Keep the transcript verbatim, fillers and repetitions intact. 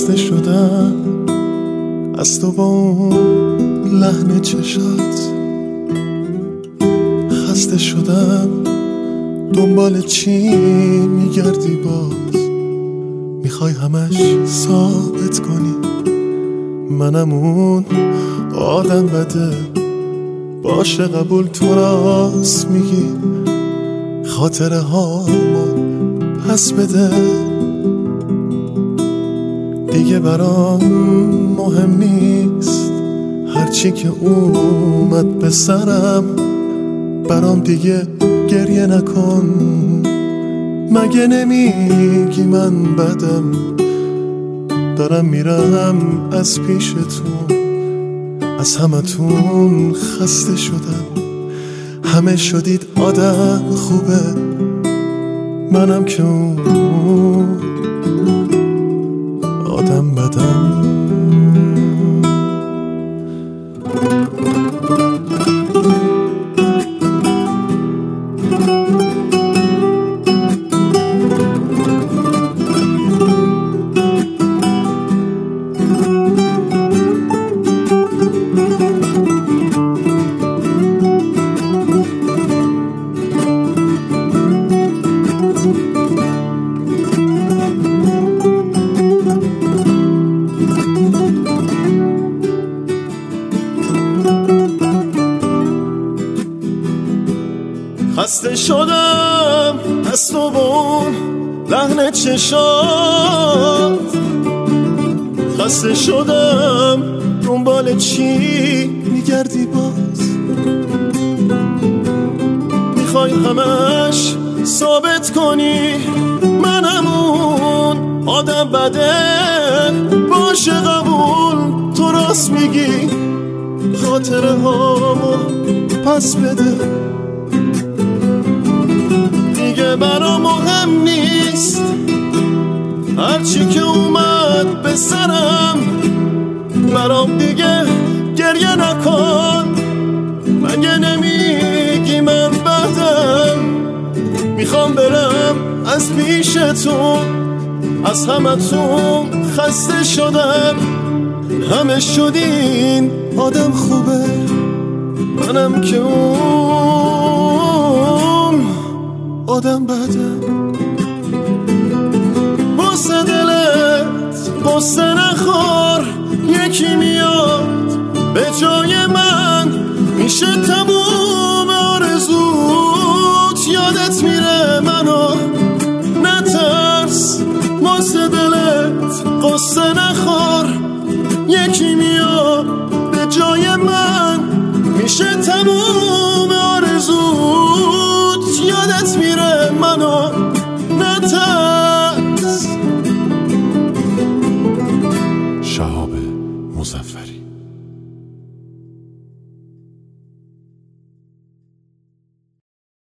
خسته شدم از تو با اون لحن چشات، خسته شدم دنبال چی میگردی باز، میخوای همش ثابت کنی منم اون آدم بده، باشه قبول تو راست میگی، خاطره هامو پس بده، دیگه برام مهم نیست هرچی که اومد به سرم، برام دیگه گریه نکن، مگه نمیگی من بدم، دارم میرم از پیشتون، از همتون خسته شدم، همه شدید آدم خوبه، منم که اون آدم بدم. خسته شدم از تو با اون لحن چشات، خسته شدم دنبال چی میگردی باز، میخوای همش ثابت کنی منم اون آدم بده، باشه قبول تو راست میگی، خاطره هامو پس بده، دیگه برام مهم نیست هرچی که اومد به سرم، برام دیگه گریه نکن، مگه نمیگی من بدم، میخوام برم از پیشتون، از همتون خسته شدم، همه شدین آدم خوبه، منم که اون آدم بدم. بوسه دلت بوسه نخور، یکی میاد به جای من، میشه تموم آرزوت، یادت میره منو نترس، بوسه دلت قصه نخور، یکی میاد به جای من، میشه تموم